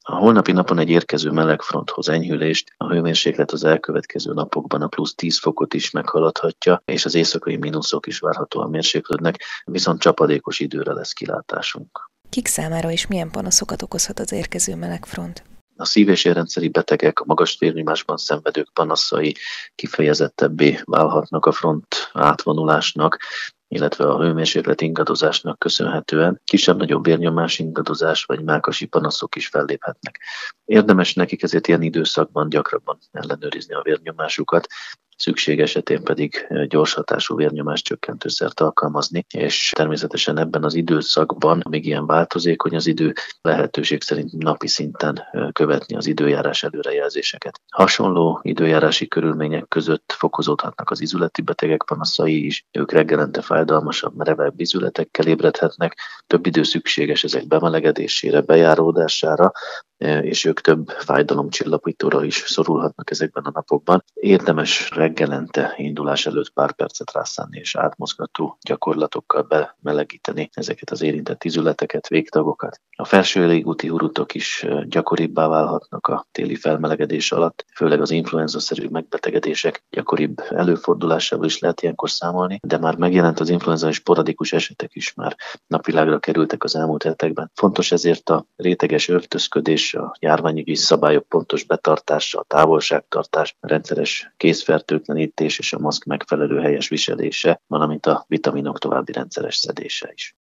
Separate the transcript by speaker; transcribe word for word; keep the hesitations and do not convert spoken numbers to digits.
Speaker 1: A holnapi napon egy érkező melegfronthoz enyhülést, a hőmérséklet az elkövetkező napokban a plusz tíz fokot is meghaladhatja, és az éjszakai mínuszok is várhatóan mérséklődnek, viszont csapadékos időre lesz kilátásunk.
Speaker 2: Kik számára is milyen panaszokat okozhat az érkező melegfront?
Speaker 1: A szív- és érrendszeri betegek, a magas vérnyomásban szenvedők panaszai kifejezettebbé válhatnak a front átvonulásnak, illetve a hőmérséklet ingadozásnak köszönhetően kisebb-nagyobb vérnyomás ingadozás vagy mákasi panaszok is felléphetnek. Érdemes nekik ezért ilyen időszakban gyakrabban ellenőrizni a vérnyomásukat, szükség esetén pedig gyors hatású vérnyomás csökkentőszert alkalmazni, és természetesen ebben az időszakban, amíg ilyen változékony az idő, lehetőség szerint napi szinten követni az időjárás előrejelzéseket. Hasonló időjárási körülmények között fokozódhatnak az izületi betegek panaszai is, ők reggelente fájdalmasabb, merevebb izületekkel ébredhetnek, több idő szükséges ezek bemelegedésére, bejáródására, és ők több fájdalomcsillapítóra is szorulhatnak ezekben a napokban. Érdemes reggelente indulás előtt pár percet rászánni és átmozgató gyakorlatokkal bemelegíteni ezeket az érintett izületeket, végtagokat. A felső légúti hurutok is gyakoribbá válhatnak a téli felmelegedés alatt, főleg az influenza-szerű megbetegedések gyakoribb előfordulásával is lehet ilyenkor számolni, de már megjelent az influenza és sporadikus esetek is már napvilágra kerültek az elmúlt hetekben. Fontos ezért a réteges öltözködés, a járványügyi szabályok pontos betartása, a távolságtartás, a rendszeres kézfertőtlenítés és a maszk megfelelő helyes viselése, valamint a vitaminok további rendszeres szedése is.